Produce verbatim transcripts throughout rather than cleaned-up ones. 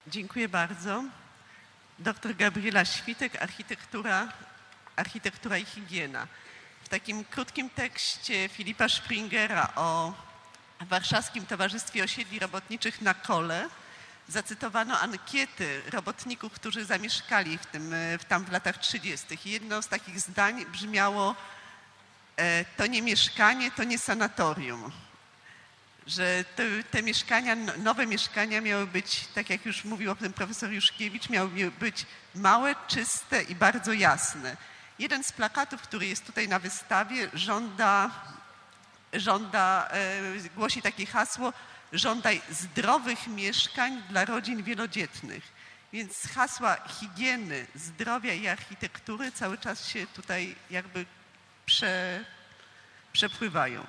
Dziękuję bardzo. Doktor Gabriela Świtek, architektura, architektura i higiena. W takim krótkim tekście Filipa Springera o Warszawskim Towarzystwie Osiedli Robotniczych na Kole zacytowano ankiety robotników, którzy zamieszkali w tym, w tam w latach trzydziestych. I jedno z takich zdań brzmiało: to nie mieszkanie, to nie sanatorium. Że te, te mieszkania, nowe mieszkania miały być, tak jak już mówił o tym profesor Juszkiewicz, miały być małe, czyste i bardzo jasne. Jeden z plakatów, który jest tutaj na wystawie, żąda, żąda e, głosi takie hasło: żądaj zdrowych mieszkań dla rodzin wielodzietnych. Więc hasła higieny, zdrowia i architektury cały czas się tutaj jakby prze, przepływają.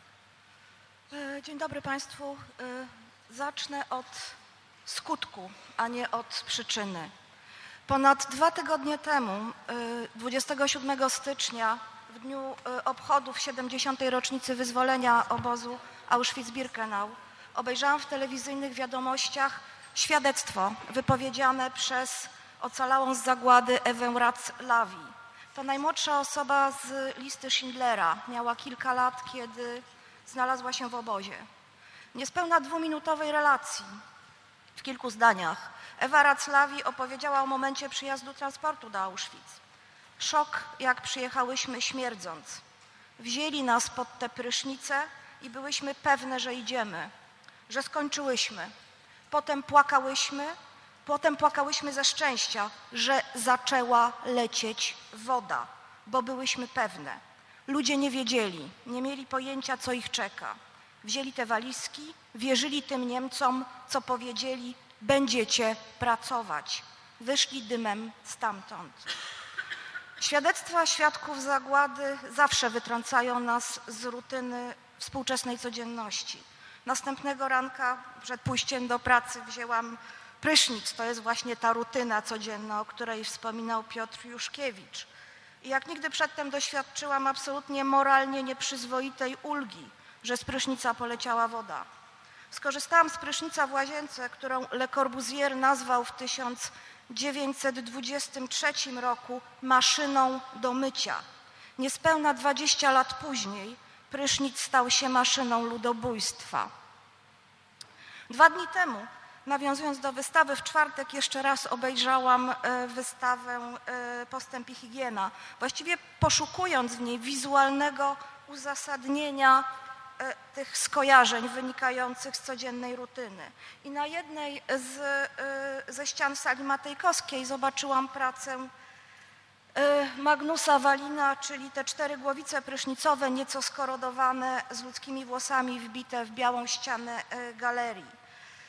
Dzień dobry Państwu. Zacznę od skutku, a nie od przyczyny. Ponad dwa tygodnie temu, dwudziestego siódmego stycznia, w dniu obchodów siedemdziesiątej rocznicy wyzwolenia obozu Auschwitz-Birkenau, obejrzałam w telewizyjnych wiadomościach świadectwo wypowiedziane przez ocalałą z zagłady Ewę Rac-Lawi. To najmłodsza osoba z listy Schindlera. Miała kilka lat, kiedy znalazła się w obozie. W niespełna dwuminutowej relacji, w kilku zdaniach, Ewa Rac-Lawi opowiedziała o momencie przyjazdu transportu do Auschwitz. Szok, jak przyjechałyśmy śmierdząc. Wzięli nas pod te prysznice i byłyśmy pewne, że idziemy, że skończyłyśmy. Potem płakałyśmy, potem płakałyśmy ze szczęścia, że zaczęła lecieć woda, bo byłyśmy pewne. Ludzie nie wiedzieli, nie mieli pojęcia, co ich czeka. Wzięli te walizki, wierzyli tym Niemcom, co powiedzieli: będziecie pracować. Wyszli dymem stamtąd. Świadectwa świadków zagłady zawsze wytrącają nas z rutyny współczesnej codzienności. Następnego ranka przed pójściem do pracy wzięłam prysznic. To jest właśnie ta rutyna codzienna, o której wspominał Piotr Juszkiewicz. I jak nigdy przedtem doświadczyłam absolutnie moralnie nieprzyzwoitej ulgi, że z prysznica poleciała woda. Skorzystałam z prysznica w łazience, którą Le Corbusier nazwał w tysiąc dziewięćset dwudziestym trzecim roku maszyną do mycia. Niespełna dwadzieścia lat później prysznic stał się maszyną ludobójstwa. Dwa dni temu, nawiązując do wystawy, w czwartek jeszcze raz obejrzałam wystawę Postęp i higiena, właściwie poszukując w niej wizualnego uzasadnienia tych skojarzeń wynikających z codziennej rutyny. I na jednej z, ze ścian sali Matejkowskiej zobaczyłam pracę Magnusa Walina, czyli te cztery głowice prysznicowe, nieco skorodowane, z ludzkimi włosami wbite w białą ścianę galerii.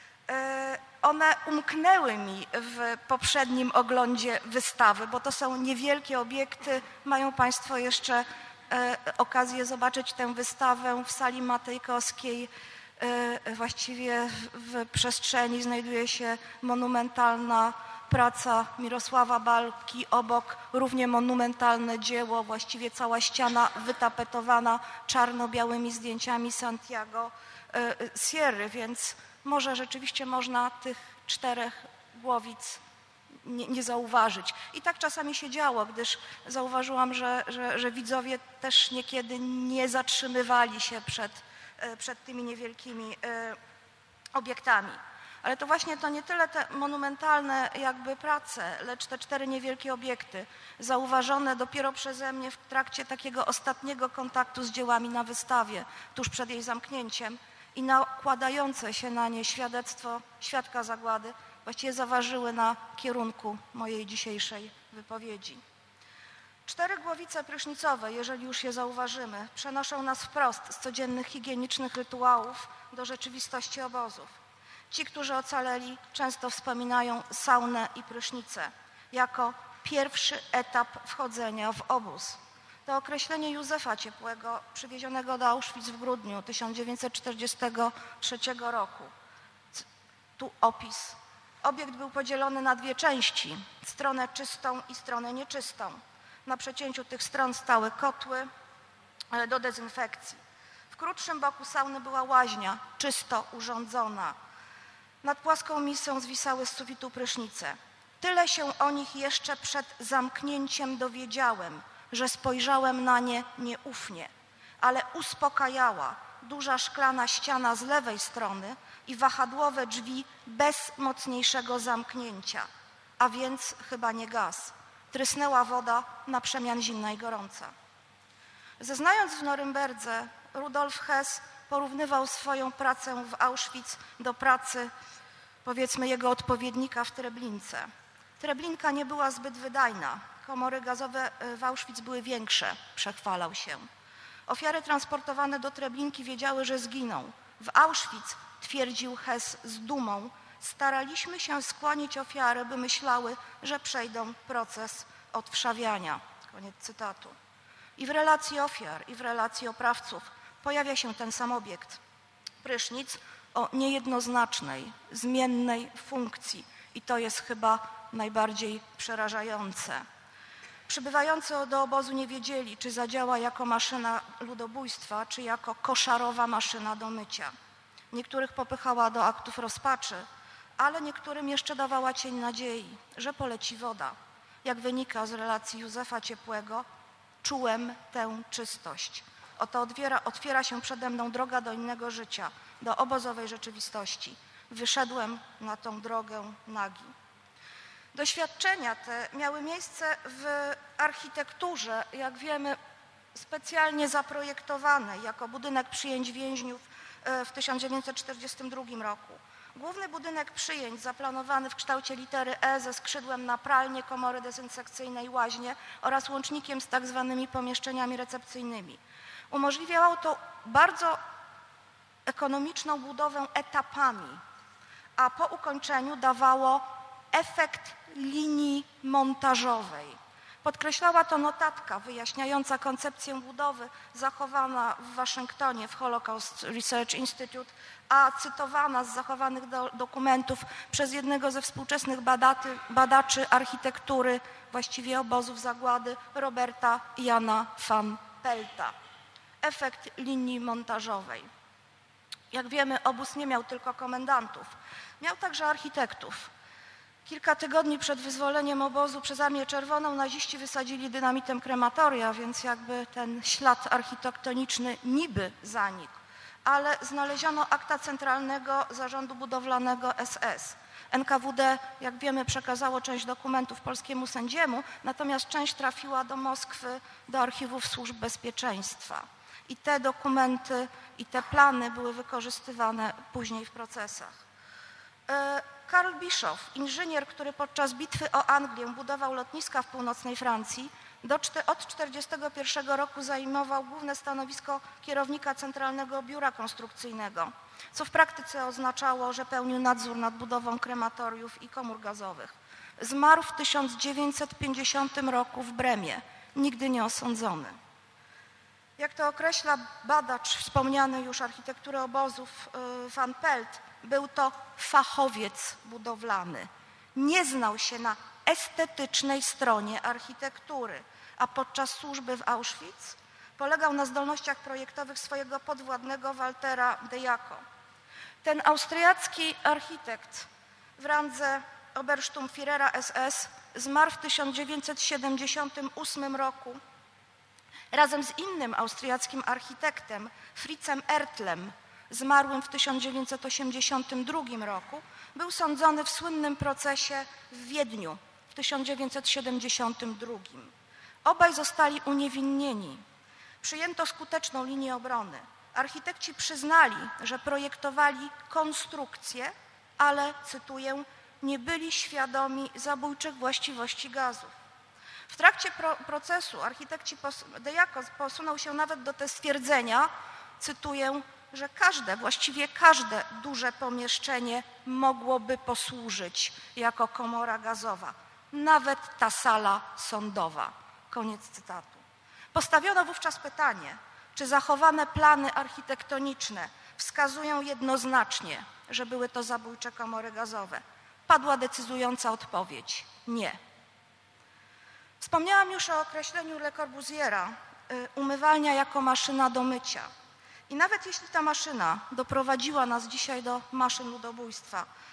One umknęły mi w poprzednim oglądzie wystawy, bo to są niewielkie obiekty. Mają Państwo jeszcze okazję zobaczyć tę wystawę w sali Matejkowskiej. Właściwie w przestrzeni znajduje się monumentalna praca Mirosława Balki, obok równie monumentalne dzieło, właściwie cała ściana wytapetowana czarno-białymi zdjęciami Santiago Sierry, więc może rzeczywiście można tych czterech głowic nie, nie zauważyć. I tak czasami się działo, gdyż zauważyłam, że, że, że widzowie też niekiedy nie zatrzymywali się przed, przed tymi niewielkimi obiektami. Ale to właśnie to nie tyle te monumentalne jakby prace, lecz te cztery niewielkie obiekty, zauważone dopiero przeze mnie w trakcie takiego ostatniego kontaktu z dziełami na wystawie, tuż przed jej zamknięciem, i nakładające się na nie świadectwo świadka zagłady właściwie zaważyły na kierunku mojej dzisiejszej wypowiedzi. Cztery głowice prysznicowe, jeżeli już je zauważymy, przenoszą nas wprost z codziennych higienicznych rytuałów do rzeczywistości obozów. Ci, którzy ocaleli, często wspominają saunę i prysznice jako pierwszy etap wchodzenia w obóz. To określenie Józefa Ciepłego, przywiezionego do Auschwitz w grudniu tysiąc dziewięćset czterdziestego trzeciego roku. Tu opis. Obiekt był podzielony na dwie części, stronę czystą i stronę nieczystą. Na przecięciu tych stron stały kotły do dezynfekcji. W krótszym boku sauny była łaźnia, czysto urządzona. Nad płaską misą zwisały z sufitu prysznice. Tyle się o nich jeszcze przed zamknięciem dowiedziałem, że spojrzałem na nie nieufnie, ale uspokajała duża szklana ściana z lewej strony i wahadłowe drzwi bez mocniejszego zamknięcia, a więc chyba nie gaz. Trysnęła woda na przemian zimna i gorąca. Zeznając w Norymberdze, Rudolf Hess porównywał swoją pracę w Auschwitz do pracy, powiedzmy, jego odpowiednika w Treblince. Treblinka nie była zbyt wydajna. Komory gazowe w Auschwitz były większe, przechwalał się. Ofiary transportowane do Treblinki wiedziały, że zginą. W Auschwitz, twierdził Hess z dumą, staraliśmy się skłonić ofiary, by myślały, że przejdą proces odwszawiania. Koniec cytatu. I w relacji ofiar, i w relacji oprawców pojawia się ten sam obiekt. Prysznic o niejednoznacznej, zmiennej funkcji. I to jest chyba najbardziej przerażające. Przybywający do obozu nie wiedzieli, czy zadziała jako maszyna ludobójstwa, czy jako koszarowa maszyna do mycia. Niektórych popychała do aktów rozpaczy, ale niektórym jeszcze dawała cień nadziei, że poleci woda. Jak wynika z relacji Józefa Ciepłego, czułem tę czystość. Oto otwiera, otwiera się przede mną droga do innego życia, do obozowej rzeczywistości. Wyszedłem na tą drogę nagi. Doświadczenia te miały miejsce w architekturze, jak wiemy, specjalnie zaprojektowanej jako budynek przyjęć więźniów w tysiąc dziewięćset czterdziestym drugim roku. Główny budynek przyjęć zaplanowany w kształcie litery E ze skrzydłem na pralnię, komory dezynsekcyjne i łaźnie oraz łącznikiem z tak zwanymi pomieszczeniami recepcyjnymi. Umożliwiało to bardzo ekonomiczną budowę etapami, a po ukończeniu dawało efekt linii montażowej. Podkreślała to notatka wyjaśniająca koncepcję budowy zachowana w Waszyngtonie w Holocaust Research Institute, a cytowana z zachowanych do, dokumentów przez jednego ze współczesnych badaty, badaczy architektury, właściwie obozów zagłady, Roberta Jana van Pelta. Efekt linii montażowej. Jak wiemy, obóz nie miał tylko komendantów, miał także architektów. Kilka tygodni przed wyzwoleniem obozu przez Armię Czerwoną naziści wysadzili dynamitem krematoria, więc jakby ten ślad architektoniczny niby zanikł. Ale znaleziono akta Centralnego Zarządu Budowlanego S S. N K W D, jak wiemy, przekazało część dokumentów polskiemu sędziemu, natomiast część trafiła do Moskwy, do archiwów służb bezpieczeństwa. I te dokumenty i te plany były wykorzystywane później w procesach. Karl Bischoff, inżynier, który podczas bitwy o Anglię budował lotniska w północnej Francji, do, od tysiąc dziewięćset czterdziestego pierwszego roku zajmował główne stanowisko kierownika Centralnego Biura Konstrukcyjnego, co w praktyce oznaczało, że pełnił nadzór nad budową krematoriów i komór gazowych. Zmarł w tysiąc dziewięćset pięćdziesiątym roku w Bremie, nigdy nie osądzony. Jak to określa badacz wspomniany już architektury obozów Van Pelt, był to fachowiec budowlany. Nie znał się na estetycznej stronie architektury, a podczas służby w Auschwitz polegał na zdolnościach projektowych swojego podwładnego Waltera de Jako. Ten austriacki architekt w randze Obersturmführera S S zmarł w tysiąc dziewięćset siedemdziesiątym ósmym roku razem z innym austriackim architektem Fritzem Ertlem, zmarłym w tysiąc dziewięćset osiemdziesiątym drugim roku, był sądzony w słynnym procesie w Wiedniu w tysiąc dziewięćset siedemdziesiątym drugim. Obaj zostali uniewinnieni. Przyjęto skuteczną linię obrony. Architekci przyznali, że projektowali konstrukcję, ale, cytuję, nie byli świadomi zabójczych właściwości gazów. W trakcie pro procesu architekci de Jako posunął się nawet do te stwierdzenia, cytuję, że każde, właściwie każde duże pomieszczenie mogłoby posłużyć jako komora gazowa, nawet ta sala sądowa. Koniec cytatu. Postawiono wówczas pytanie, czy zachowane plany architektoniczne wskazują jednoznacznie, że były to zabójcze komory gazowe. Padła decydująca odpowiedź – nie. Wspomniałam już o określeniu Le Corbusiera, umywalnia jako maszyna do mycia. I nawet jeśli ta maszyna doprowadziła nas dzisiaj do maszyn ludobójstwa,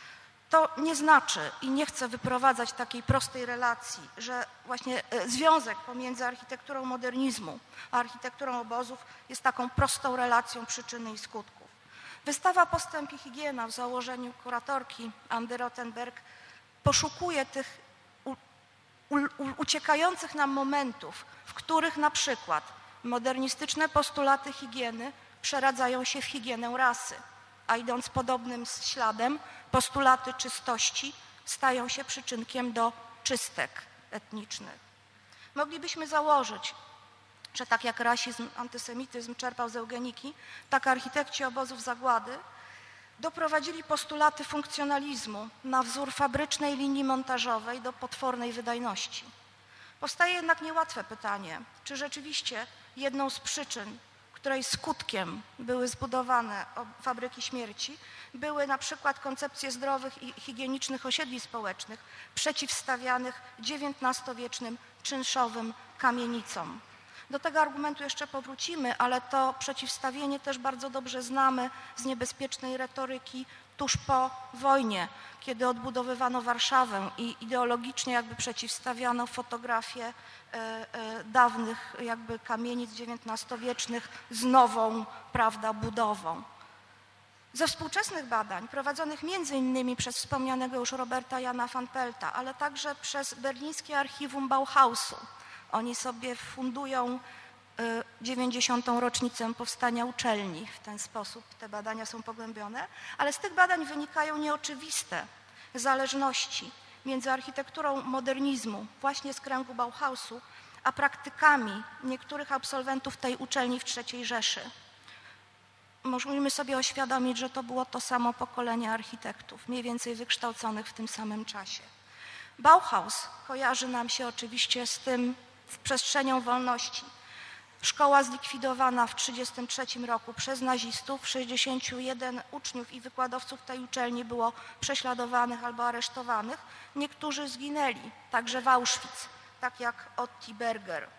To nie znaczy, i nie chcę wyprowadzać takiej prostej relacji, że właśnie związek pomiędzy architekturą modernizmu a architekturą obozów jest taką prostą relacją przyczyny i skutków. Wystawa Postęp i higiena w założeniu kuratorki Andy Rothenberg poszukuje tych u, u, uciekających nam momentów, w których na przykład modernistyczne postulaty higieny przeradzają się w higienę rasy, a idąc podobnym śladem, postulaty czystości stają się przyczynkiem do czystek etnicznych. Moglibyśmy założyć, że tak jak rasizm, antysemityzm czerpał z eugeniki, tak architekci obozów zagłady doprowadzili postulaty funkcjonalizmu na wzór fabrycznej linii montażowej do potwornej wydajności. Powstaje jednak niełatwe pytanie, czy rzeczywiście jedną z przyczyn, której skutkiem były zbudowane fabryki śmierci, były na przykład koncepcje zdrowych i higienicznych osiedli społecznych przeciwstawianych dziewiętnastowiecznym czynszowym kamienicom. Do tego argumentu jeszcze powrócimy, ale to przeciwstawienie też bardzo dobrze znamy z niebezpiecznej retoryki tuż po wojnie, kiedy odbudowywano Warszawę i ideologicznie jakby przeciwstawiano fotografię e, e, dawnych jakby kamienic dziewiętnastowiecznych z nową, prawda, budową. Ze współczesnych badań, prowadzonych między innymi przez wspomnianego już Roberta Jana van Pelta, ale także przez berlińskie archiwum Bauhausu, oni sobie fundują dziewięćdziesiątą rocznicę powstania uczelni. W ten sposób te badania są pogłębione, ale z tych badań wynikają nieoczywiste zależności między architekturą modernizmu właśnie z kręgu Bauhausu, a praktykami niektórych absolwentów tej uczelni w trzeciej Rzeszy. Możemy sobie oświadomić, że to było to samo pokolenie architektów, mniej więcej wykształconych w tym samym czasie. Bauhaus kojarzy nam się oczywiście z tym, z przestrzenią wolności. Szkoła zlikwidowana w tysiąc dziewięćset trzydziestym trzecim roku przez nazistów, sześćdziesięciu jeden uczniów i wykładowców tej uczelni było prześladowanych albo aresztowanych. Niektórzy zginęli, także w Auschwitz, tak jak Otti Berger.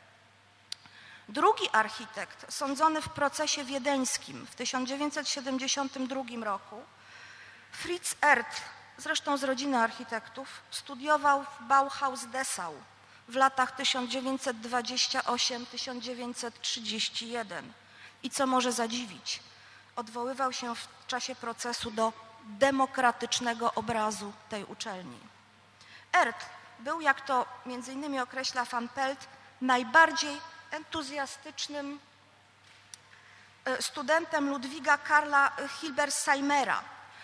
Drugi architekt, sądzony w procesie wiedeńskim w tysiąc dziewięćset siedemdziesiątym drugim roku, Fritz Ertl, zresztą z rodziny architektów, studiował w Bauhaus-Dessau w latach tysiąc dziewięćset dwudziestym ósmym do tysiąc dziewięćset trzydziestego pierwszego i co może zadziwić, odwoływał się w czasie procesu do demokratycznego obrazu tej uczelni. Ertl był, jak to między innymi określa van Pelt, najbardziej entuzjastycznym studentem Ludwiga Karla Hilbersheimer'a.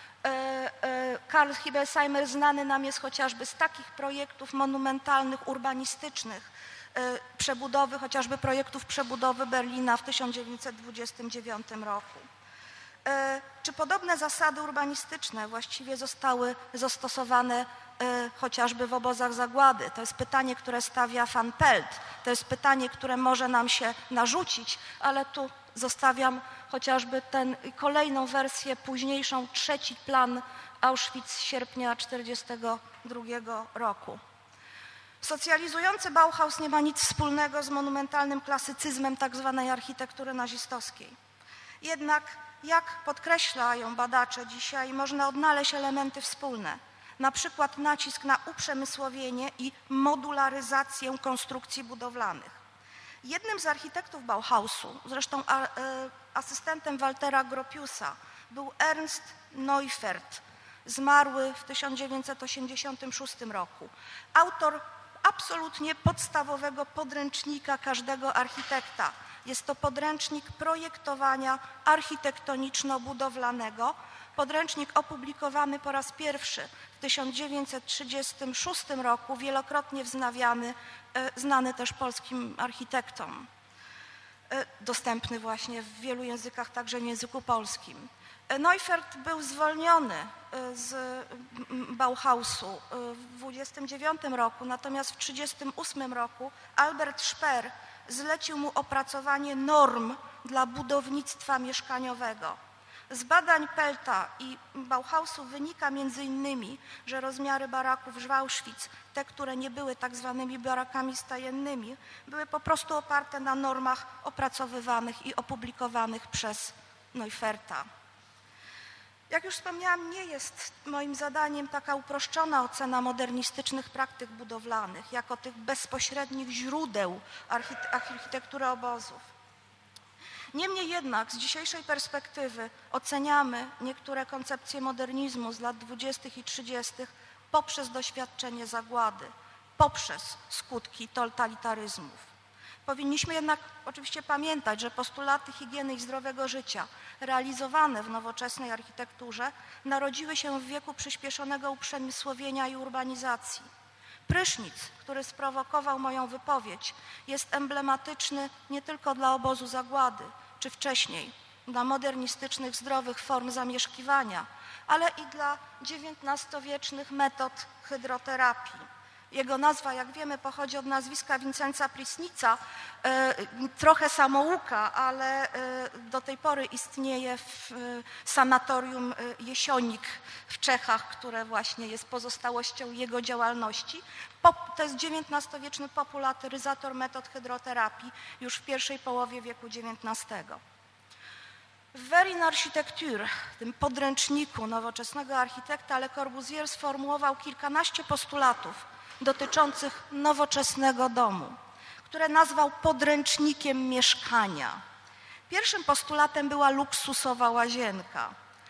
Karl Hilbersheimer znany nam jest chociażby z takich projektów monumentalnych, urbanistycznych, przebudowy, chociażby projektów przebudowy Berlina w tysiąc dziewięćset dwudziestym dziewiątym roku. Czy podobne zasady urbanistyczne właściwie zostały zastosowane chociażby w obozach zagłady? To jest pytanie, które stawia van Pelt. To jest pytanie, które może nam się narzucić, ale tu zostawiam chociażby tę kolejną wersję, późniejszą, trzeci plan Auschwitz z sierpnia tysiąc dziewięćset czterdziestego drugiego roku. Socjalizujący Bauhaus nie ma nic wspólnego z monumentalnym klasycyzmem tzw. architektury nazistowskiej. Jednak, jak podkreślają badacze dzisiaj, można odnaleźć elementy wspólne, na przykład nacisk na uprzemysłowienie i modularyzację konstrukcji budowlanych. Jednym z architektów Bauhausu, zresztą asystentem Waltera Gropiusa, był Ernst Neufert, zmarły w tysiąc dziewięćset osiemdziesiątym szóstym roku. Autor absolutnie podstawowego podręcznika każdego architekta. Jest to podręcznik projektowania architektoniczno-budowlanego. Podręcznik opublikowany po raz pierwszy w tysiąc dziewięćset trzydziestym szóstym roku, wielokrotnie wznawiany, znany też polskim architektom. Dostępny właśnie w wielu językach, także w języku polskim. Neufert był zwolniony z Bauhausu w dwudziestym dziewiątym roku, natomiast w trzydziestym ósmym roku Albert Speer zlecił mu opracowanie norm dla budownictwa mieszkaniowego. Z badań Pelta i Bauhausu wynika między innymi, że rozmiary baraków w Auschwitz, te, które nie były tak zwanymi barakami stajennymi, były po prostu oparte na normach opracowywanych i opublikowanych przez Neuferta. Jak już wspomniałam, nie jest moim zadaniem taka uproszczona ocena modernistycznych praktyk budowlanych, jako tych bezpośrednich źródeł architektury obozów. Niemniej jednak z dzisiejszej perspektywy oceniamy niektóre koncepcje modernizmu z lat dwudziestych i trzydziestych poprzez doświadczenie zagłady, poprzez skutki totalitaryzmów. Powinniśmy jednak oczywiście pamiętać, że postulaty higieny i zdrowego życia realizowane w nowoczesnej architekturze narodziły się w wieku przyspieszonego uprzemysłowienia i urbanizacji. Prysznic, który sprowokował moją wypowiedź, jest emblematyczny nie tylko dla obozu zagłady, czy wcześniej dla modernistycznych, zdrowych form zamieszkiwania, ale i dla dziewiętnastowiecznych metod hydroterapii. Jego nazwa, jak wiemy, pochodzi od nazwiska Wincenza Prysznica, trochę samouka, ale do tej pory istnieje w sanatorium Jesionik w Czechach, które właśnie jest pozostałością jego działalności. To jest dziewiętnastowieczny popularyzator metod hydroterapii już w pierwszej połowie wieku dziewiętnastego. W Vers une architecture, tym podręczniku nowoczesnego architekta, Le Corbusier sformułował kilkanaście postulatów dotyczących nowoczesnego domu, które nazwał podręcznikiem mieszkania. Pierwszym postulatem była luksusowa łazienka.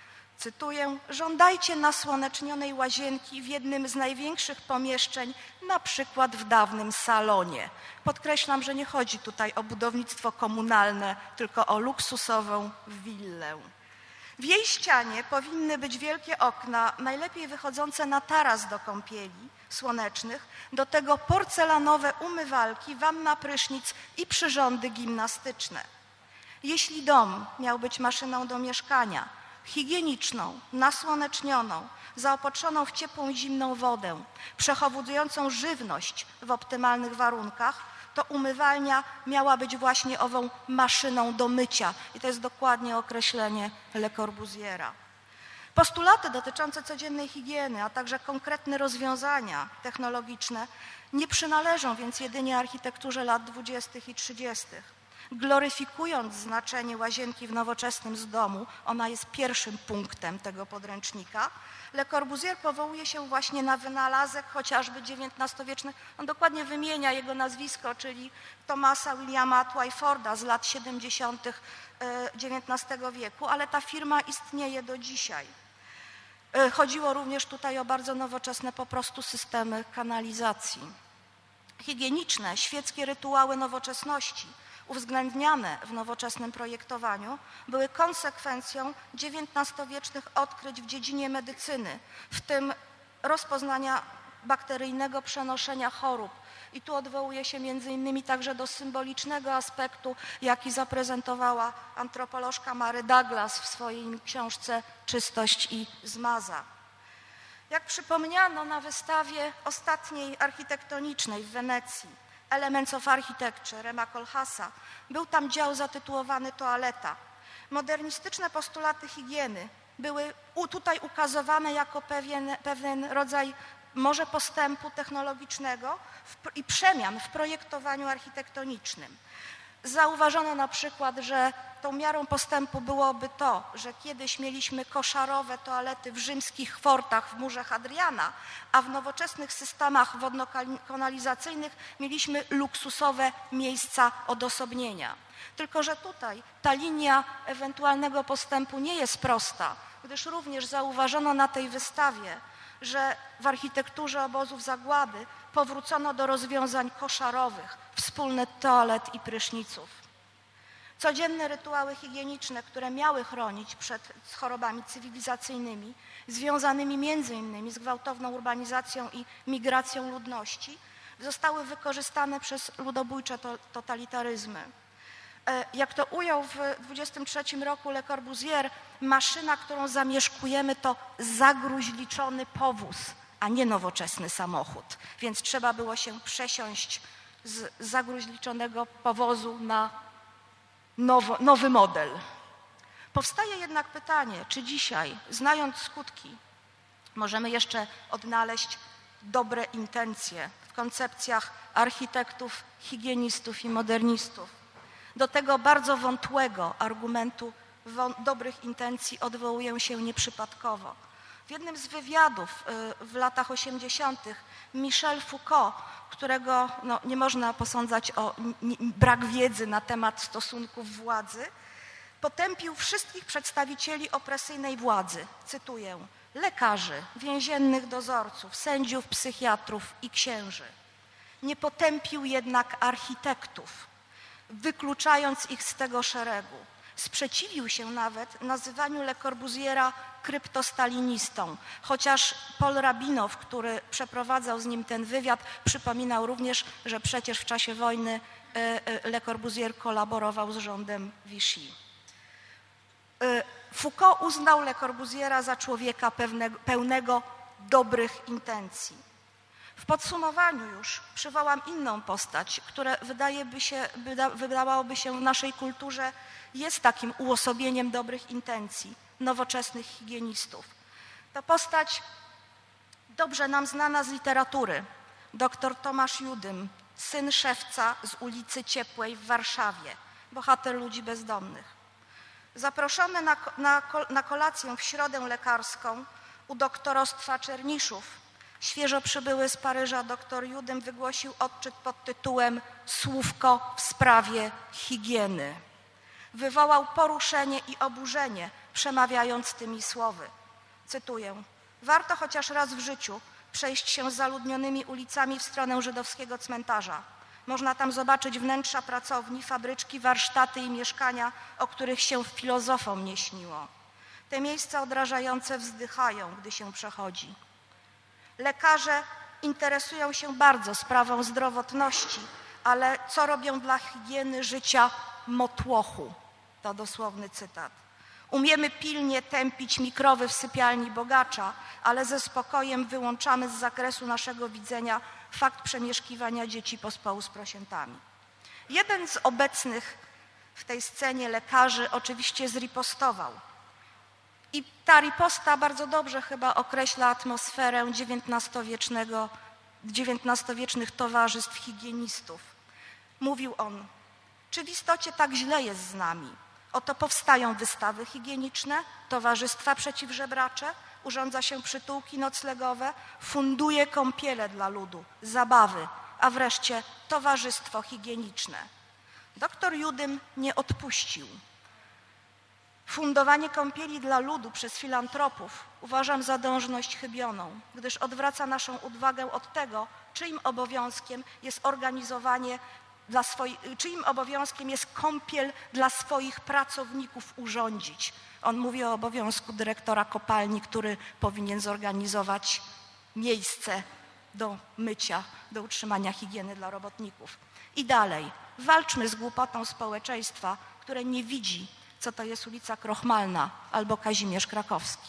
Cytuję: żądajcie nasłonecznionej łazienki w jednym z największych pomieszczeń, na przykład w dawnym salonie. Podkreślam, że nie chodzi tutaj o budownictwo komunalne, tylko o luksusową willę. W jej ścianie powinny być wielkie okna, najlepiej wychodzące na taras do kąpieli słonecznych, do tego porcelanowe umywalki, wanna, prysznic i przyrządy gimnastyczne. Jeśli dom miał być maszyną do mieszkania, higieniczną, nasłonecznioną, zaopatrzoną w ciepłą i zimną wodę, przechowującą żywność w optymalnych warunkach, to umywalnia miała być właśnie ową maszyną do mycia. I to jest dokładnie określenie Le Corbusiera. Postulaty dotyczące codziennej higieny, a także konkretne rozwiązania technologiczne nie przynależą więc jedynie architekturze lat dwudziestych i trzydziestych. Gloryfikując znaczenie łazienki w nowoczesnym domu, ona jest pierwszym punktem tego podręcznika, Le Corbusier powołuje się właśnie na wynalazek chociażby dziewiętnastowieczny, on dokładnie wymienia jego nazwisko, czyli Thomasa Williama Twyforda z lat siedemdziesiątych dziewiętnastego wieku, ale ta firma istnieje do dzisiaj. Chodziło również tutaj o bardzo nowoczesne po prostu systemy kanalizacji. Higieniczne, świeckie rytuały nowoczesności uwzględniane w nowoczesnym projektowaniu były konsekwencją dziewiętnastowiecznych odkryć w dziedzinie medycyny, w tym rozpoznania bakteryjnego przenoszenia chorób. I tu odwołuje się między innymi także do symbolicznego aspektu, jaki zaprezentowała antropolożka Mary Douglas w swojej książce Czystość i zmaza. Jak przypomniano na wystawie ostatniej architektonicznej w Wenecji, Elements of Architecture Rema Koolhaasa, był tam dział zatytułowany Toaleta. Modernistyczne postulaty higieny były tutaj ukazywane jako pewien, pewien rodzaj może postępu technologicznego i przemian w projektowaniu architektonicznym. Zauważono na przykład, że tą miarą postępu byłoby to, że kiedyś mieliśmy koszarowe toalety w rzymskich fortach w murze Hadriana, a w nowoczesnych systemach wodno-kanalizacyjnych mieliśmy luksusowe miejsca odosobnienia. Tylko że tutaj ta linia ewentualnego postępu nie jest prosta, gdyż również zauważono na tej wystawie, że w architekturze obozów zagłady powrócono do rozwiązań koszarowych, wspólnych toalet i pryszniców. Codzienne rytuały higieniczne, które miały chronić przed chorobami cywilizacyjnymi, związanymi między innymi z gwałtowną urbanizacją i migracją ludności, zostały wykorzystane przez ludobójcze totalitaryzmy. Jak to ujął w dwudziestym trzecim roku Le Corbusier, maszyna, którą zamieszkujemy, to zagruźliczony powóz, a nie nowoczesny samochód. Więc trzeba było się przesiąść z zagruźliczonego powozu na nowo, nowy model. Powstaje jednak pytanie, czy dzisiaj, znając skutki, możemy jeszcze odnaleźć dobre intencje w koncepcjach architektów, higienistów i modernistów. Do tego bardzo wątłego argumentu dobrych intencji odwołuję się nieprzypadkowo. W jednym z wywiadów w latach osiemdziesiątych Michel Foucault, którego no, nie można posądzać o brak wiedzy na temat stosunków władzy, potępił wszystkich przedstawicieli opresyjnej władzy, cytuję, lekarzy, więziennych dozorców, sędziów, psychiatrów i księży. Nie potępił jednak architektów, wykluczając ich z tego szeregu. Sprzeciwił się nawet nazywaniu Le Corbusiera kryptostalinistą, chociaż Paul Rabinow, który przeprowadzał z nim ten wywiad, przypominał również, że przecież w czasie wojny Le Corbusier kolaborował z rządem Vichy. Foucault uznał Le Corbusiera za człowieka pewnego, pełnego dobrych intencji. W podsumowaniu już przywołam inną postać, która wydaje by się, wyda, wydawałoby się w naszej kulturze jest takim uosobieniem dobrych intencji, nowoczesnych higienistów. To postać dobrze nam znana z literatury. Dr Tomasz Judym, syn szewca z ulicy Ciepłej w Warszawie, bohater ludzi bezdomnych. Zaproszony na, na, na kolację w środę lekarską u doktorostwa Czerniszów, świeżo przybyły z Paryża dr Judym wygłosił odczyt pod tytułem Słówko w sprawie higieny. Wywołał poruszenie i oburzenie, przemawiając tymi słowy. Cytuję. Warto chociaż raz w życiu przejść się zaludnionymi ulicami w stronę żydowskiego cmentarza. Można tam zobaczyć wnętrza pracowni, fabryczki, warsztaty i mieszkania, o których się filozofom nie śniło. Te miejsca odrażające wzdychają, gdy się przechodzi. Lekarze interesują się bardzo sprawą zdrowotności, ale co robią dla higieny życia motłochu? To dosłowny cytat. Umiemy pilnie tępić mikrowy w sypialni bogacza, ale ze spokojem wyłączamy z zakresu naszego widzenia fakt przemieszkiwania dzieci pospołu z prosiętami. Jeden z obecnych w tej scenie lekarzy oczywiście zripostował. I ta riposta bardzo dobrze chyba określa atmosferę dziewiętnastowiecznego, dziewiętnastowiecznych towarzystw higienistów. Mówił on, czy w istocie tak źle jest z nami? Oto powstają wystawy higieniczne, towarzystwa przeciwżebracze, urządza się przytułki noclegowe, funduje kąpiele dla ludu, zabawy, a wreszcie towarzystwo higieniczne. Doktor Judym nie odpuścił. Fundowanie kąpieli dla ludu przez filantropów uważam za dążność chybioną, gdyż odwraca naszą uwagę od tego, czyim obowiązkiem jest organizowanie dla swoich, czyim obowiązkiem jest kąpiel dla swoich pracowników urządzić. On mówi o obowiązku dyrektora kopalni, który powinien zorganizować miejsce do mycia, do utrzymania higieny dla robotników. I dalej, walczmy z głupotą społeczeństwa, które nie widzi, co to jest ulica Krochmalna albo Kazimierz Krakowski.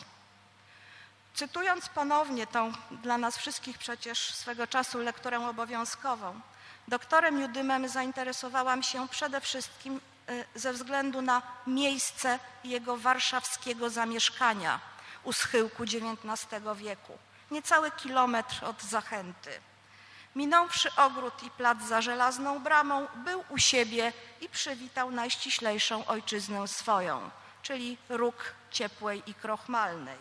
Cytując ponownie tą dla nas wszystkich przecież swego czasu lekturę obowiązkową, doktorem Judymem zainteresowałam się przede wszystkim ze względu na miejsce jego warszawskiego zamieszkania u schyłku dziewiętnastego wieku, niecały kilometr od Zachęty. Minąwszy ogród i plac za Żelazną Bramą, był u siebie i przywitał najściślejszą ojczyznę swoją, czyli róg Ciepłej i Krochmalnej.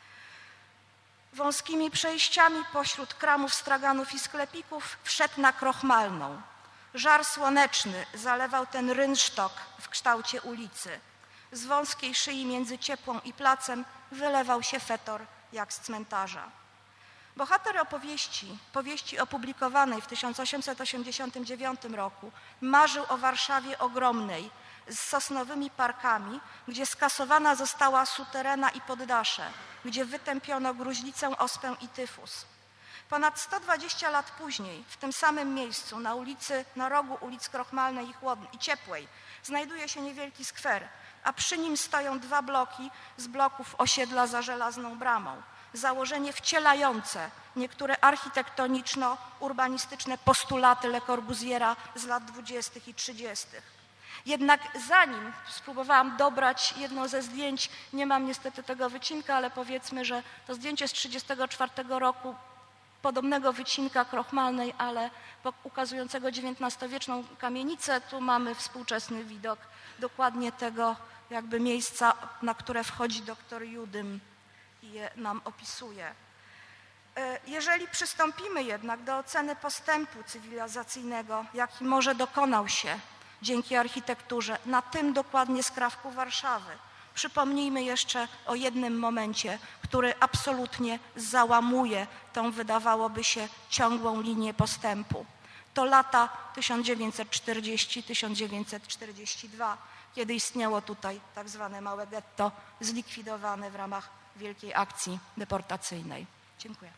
Wąskimi przejściami pośród kramów, straganów i sklepików wszedł na Krochmalną. Żar słoneczny zalewał ten rynsztok w kształcie ulicy. Z wąskiej szyi między Ciepłą i placem wylewał się fetor jak z cmentarza. Bohater opowieści, powieści opublikowanej w tysiąc osiemset osiemdziesiątym dziewiątym roku, marzył o Warszawie ogromnej, z sosnowymi parkami, gdzie skasowana została suterena i poddasze, gdzie wytępiono gruźlicę, ospę i tyfus. Ponad sto dwadzieścia lat później, w tym samym miejscu, na ulicy, na rogu ulic Krochmalnej i, Chłodnej, i Ciepłej, znajduje się niewielki skwer, a przy nim stoją dwa bloki z bloków osiedla za Żelazną Bramą. Założenie wcielające niektóre architektoniczno-urbanistyczne postulaty Le Corbusiera z lat dwudziestych i trzydziestych. Jednak zanim spróbowałam dobrać jedno ze zdjęć, nie mam niestety tego wycinka, ale powiedzmy, że to zdjęcie z trzydziestego czwartego roku, podobnego wycinka Krochmalnej, ale ukazującego dziewiętnastowieczną kamienicę, tu mamy współczesny widok dokładnie tego jakby miejsca, na które wchodzi doktor Judym i je nam opisuje. Jeżeli przystąpimy jednak do oceny postępu cywilizacyjnego, jaki może dokonał się dzięki architekturze na tym dokładnie skrawku Warszawy, przypomnijmy jeszcze o jednym momencie, który absolutnie załamuje tą, wydawałoby się, ciągłą linię postępu. To lata tysiąc dziewięćset czterdziesty do tysiąc dziewięćset czterdziestego drugiego, kiedy istniało tutaj tak zwane małe getto, zlikwidowane w ramach wielkiej akcji deportacyjnej. Dziękuję.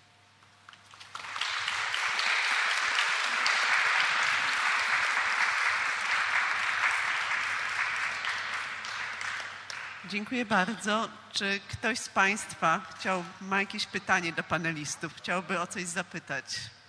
Dziękuję bardzo. Czy ktoś z Państwa chciał, ma jakieś pytanie do panelistów? Chciałby o coś zapytać?